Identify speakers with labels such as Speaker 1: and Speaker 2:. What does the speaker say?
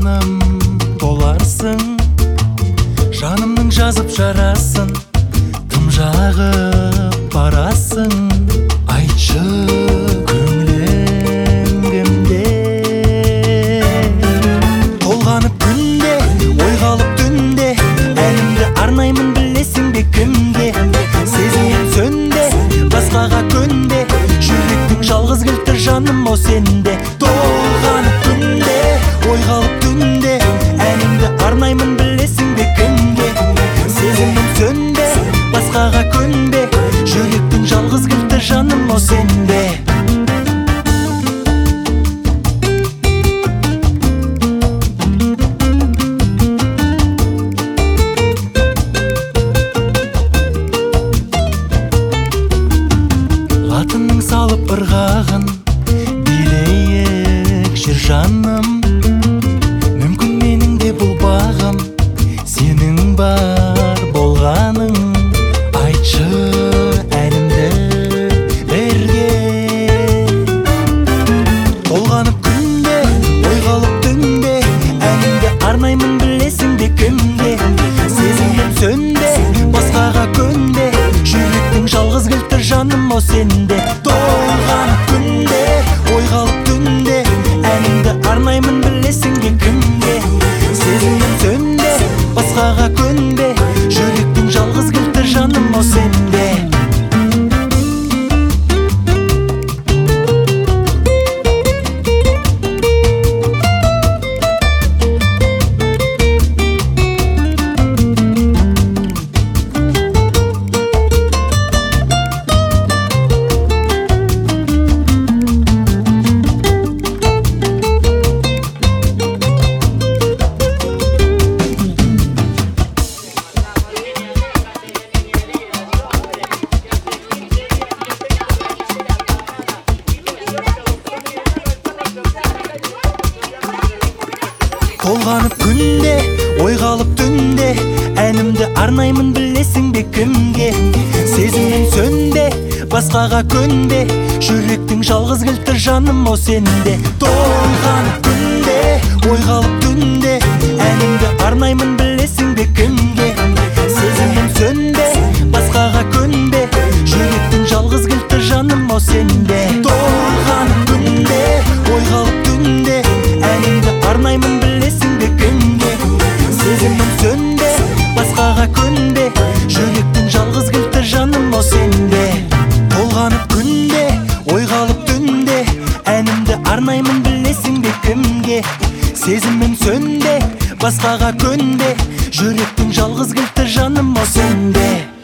Speaker 1: жаным боларсың, жанымның жазып жарасын, тым жағып барасың. Айтшы көңілің кімде? Толғанып күнде, ой қалып түнде, әнімді арнаймын білесің бе кімге? Сезімім сөнде, басқаға көнде, жүректің жалғыз кілті жаным о сенде. Толғанып күнде, ой қалып түнде, әнімді арнаймын білесің бе кімге? Сезімім сөнде, басқаға көнде, жүректің жалғыз кілті жаным о сенде. Латынның салып ырғағын билейік жүр жаным. Мүмкін менің де бұл бағым, сенің бар болғаның. Айтшы әнімді бірге. Толғанып күнде, ой қалып түнде, әнімді арнаймын білесің бе кімге? Сезімім сөнде, басқаға көнде, жүректің жалғыз кілті жаным о сенде. Толғанып күнде, ой қалып түнде, әнімді арнаймын білесің бе кімге? Сезімім сөнде, басқаға көнде, жүректің жалғыз кілті жаным о сенде. Толғанып күнде, ой қалып түнде, әнімді арнаймын білесің бе кімге? Сезімім сөнде, басқаға көнде, жүректің жалғыз кілті жаным о сенде. Толғанып күнде, ой қалып түнде, әнімді арнаймын білесің бе кімге? Сезімім сөнде, басқаға көнде, жүректің жалғыз кілті жаным о сенде. Толғанып күнде, ой қалып түнде, әнімді арнаймын білесің бе кімге? Сезімім сөнде, басқаға көнде, жүректің жалғыз кілті жаным о сенде. Толғанып күнде, ой қалып түнде, әнімді арнаймын білесің бе кімге? Сезімім сөнде, басқаға көнде, жүректің жалғыз кілті жаным о сенде.